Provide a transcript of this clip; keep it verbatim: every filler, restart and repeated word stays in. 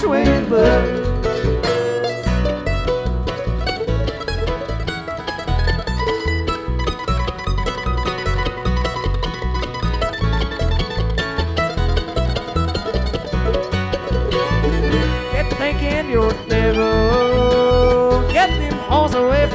sweet blood. Get thinking you're devil. Get them horse away from